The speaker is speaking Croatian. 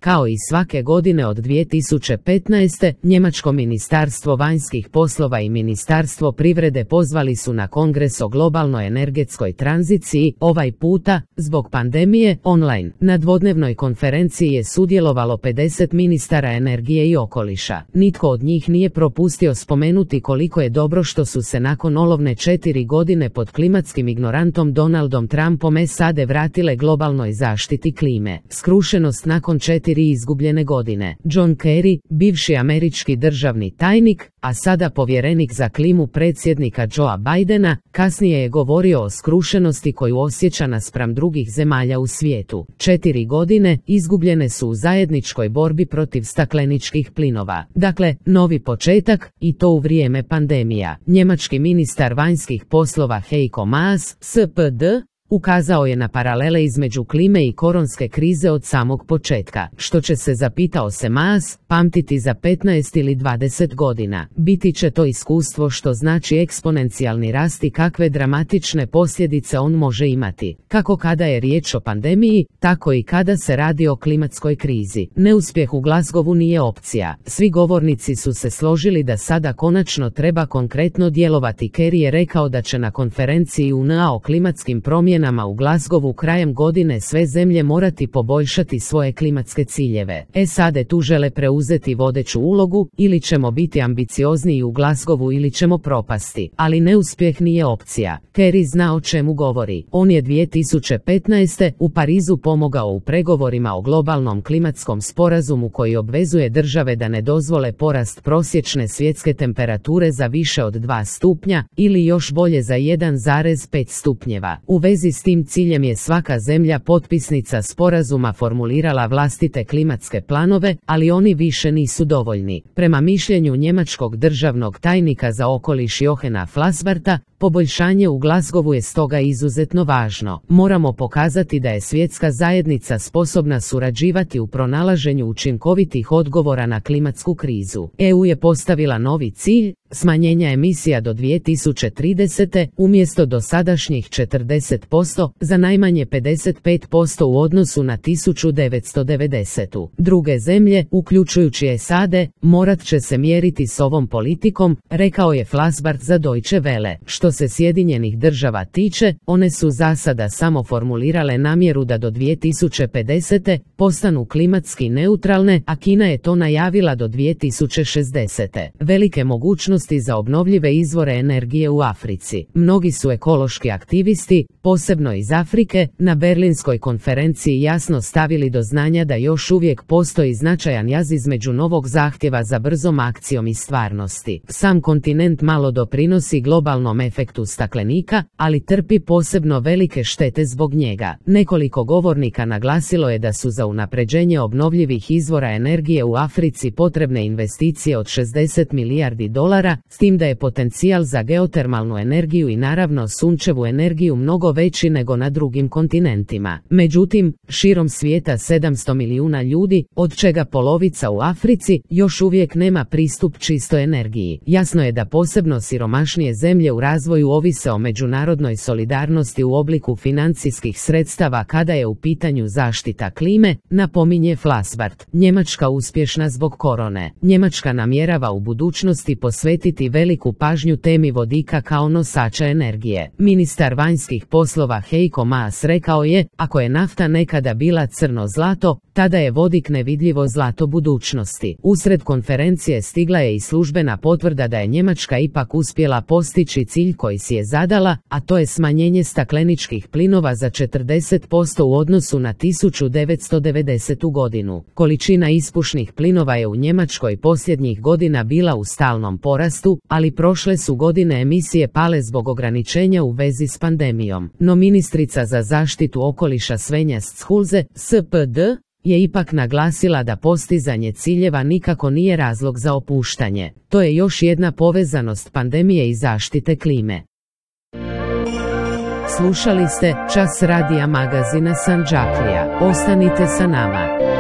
Kao i svake godine od 2015. Njemačko ministarstvo vanjskih poslova i ministarstvo privrede pozvali su na kongres o globalnoj energetskoj tranziciji, ovaj puta, zbog pandemije, online. Na dvodnevnoj konferenciji je sudjelovalo 50 ministara energije i okoliša. Nitko od njih nije propustio spomenuti koliko je dobro što su se nakon olovne 4 godine pod klimatskim ignorantom Donaldom Trumpom SAD vratile globalnoj zaštiti klime. Skrušenost nakon 4 izgubljene godine. John Kerry, bivši američki državni tajnik, a sada povjerenik za klimu predsjednika Joea Bidena, kasnije je govorio o skrušenosti koju osjeća naspram drugih zemalja u svijetu. 4 godine izgubljene su u zajedničkoj borbi protiv stakleničkih plinova. Dakle, novi početak, i to u vrijeme pandemija. Njemački ministar vanjskih poslova Heiko Maas, SPD, ukazao je na paralele između klime i koronske krize od samog početka, što će se, zapitao se Maas, pamtiti za 15 ili 20 godina. Biti će to iskustvo što znači eksponencijalni rast i kakve dramatične posljedice on može imati, kako kada je riječ o pandemiji, tako i kada se radi o klimatskoj krizi. Neuspjeh u Glasgowu nije opcija. Svi govornici su se složili da sada konačno treba konkretno djelovati. Kerry je rekao da će na konferenciji UN-a o klimatskim promjenama u Glasgowu krajem godine sve zemlje morati poboljšati svoje klimatske ciljeve. SAD tu žele preuzeti vodeću ulogu, ili ćemo biti ambiciozniji u Glasgowu ili ćemo propasti. Ali neuspjeh nije opcija. Kerry zna o čemu govori. On je 2015. u Parizu pomogao u pregovorima o globalnom klimatskom sporazumu koji obvezuje države da ne dozvole porast prosječne svjetske temperature za više od 2 stupnja, ili još bolje za 1,5 stupnjeva. U vezi s tim ciljem je svaka zemlja potpisnica sporazuma formulirala vlastite klimatske planove, ali oni više nisu dovoljni. Prema mišljenju njemačkog državnog tajnika za okoliš Johana Flassbarta, poboljšanje u Glasgowu je stoga izuzetno važno. Moramo pokazati da je svjetska zajednica sposobna surađivati u pronalaženju učinkovitih odgovora na klimatsku krizu. EU je postavila novi cilj, smanjenja emisija do 2030. umjesto dosadašnjih 40% za najmanje 55% u odnosu na 1990. Druge zemlje, uključujući SAD, morat će se mjeriti s ovom politikom, rekao je Flassbart za Deutsche Welle. Što se Sjedinjenih država tiče, one su za sada samo formulirale namjeru da do 2050. postanu klimatski neutralne, a Kina je to najavila do 2060. Velike mogućnosti za obnovljive izvore energije u Africi. Mnogi su ekološki aktivisti, posebno iz Afrike, na Berlinskoj konferenciji jasno stavili do znanja da još uvijek postoji značajan jaz između novog zahtjeva za brzom akcijom i stvarnosti. Sam kontinent malo doprinosi globalnom efektu staklenika, ali trpi posebno velike štete zbog njega. Nekoliko govornika naglasilo je da su za unapređenje obnovljivih izvora energije u Africi potrebne investicije od 60 milijardi dolara, s tim da je potencijal za geotermalnu energiju i naravno sunčevu energiju mnogo veći nego na drugim kontinentima. Međutim, širom svijeta 700 milijuna ljudi, od čega polovica u Africi, još uvijek nema pristup čistoj energiji. Jasno je da posebno siromašnije zemlje u razvoju ovise o međunarodnoj solidarnosti u obliku financijskih sredstava kada je u pitanju zaštita klime, napominje Flassbart. Njemačka uspješna zbog korone. Njemačka namjerava u budućnosti posvetiti veliku pažnju temi vodika kao nosača energije. Ministar vanjskih poslova Heiko Maas rekao je, ako je nafta nekada bila crno zlato, tada je vodik nevidljivo zlato budućnosti. Usred konferencije stigla je i službena potvrda da je Njemačka ipak uspjela postići cilj koji si je zadala, a to je smanjenje stakleničkih plinova za 40% u odnosu na 1990. godinu. Količina ispušnih plinova je u Njemačkoj posljednjih godina bila u stalnom porastu, ali prošle su godine emisije pale zbog ograničenja u vezi s pandemijom. No ministrica za zaštitu okoliša Svenja Schulze, SPD, je ipak naglasila da postizanje ciljeva nikako nije razlog za opuštanje. To je još jedna povezanost pandemije i zaštite klime. Slušali ste Čas radija magazina Sandžaklija. Ostanite sa nama.